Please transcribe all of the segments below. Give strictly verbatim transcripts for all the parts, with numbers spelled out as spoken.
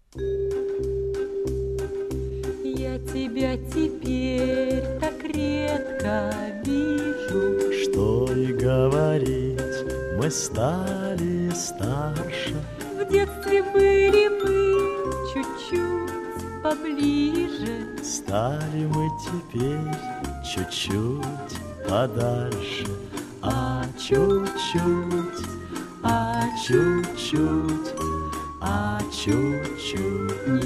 Я тебя теперь так редко вижу, что и говорить, мы стали старше. в детстве были мы чуть-чуть поближе, стали мы теперь чуть-чуть подальше. А чуть-чуть, а чуть-чуть, а чуть-чуть не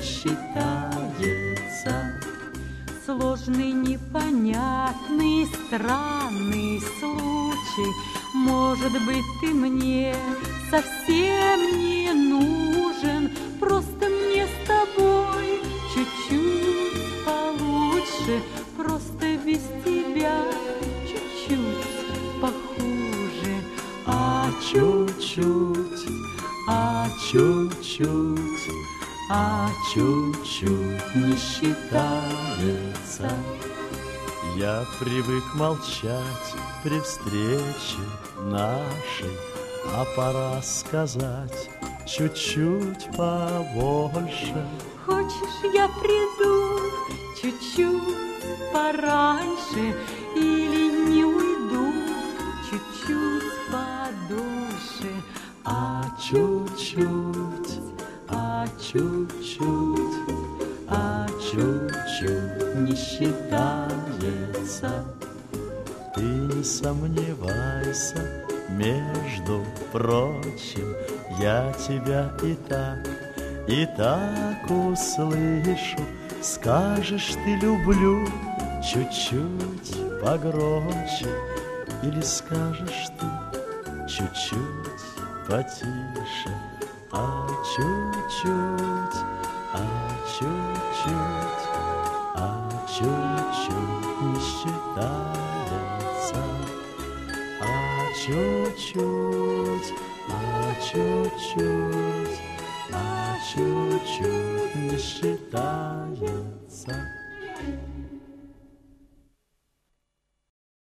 считается. Сложный, непонятный, странный случай. Может быть, ты мне совсем не нужен, просто мне с тобой чуть-чуть получше, просто без тебя чуть-чуть похуже. А чуть-чуть, а чуть-чуть, а чуть-чуть не считается. Я привык молчать при встрече нашей, а пора сказать чуть-чуть побольше. Хочешь, я приду чуть-чуть пораньше или не уйду чуть-чуть подольше? А чуть-чуть, а чуть-чуть, а чуть-чуть не считается. Ты не сомневайся, между прочим, я тебя и так, и так услышу. Скажешь ты люблю чуть-чуть погромче, или скажешь ты чуть-чуть потише. А чуть-чуть, а чуть-чуть, а чуть-чуть не считается. А чуть-чуть, а чуть-чуть, а чуть-чуть не считается.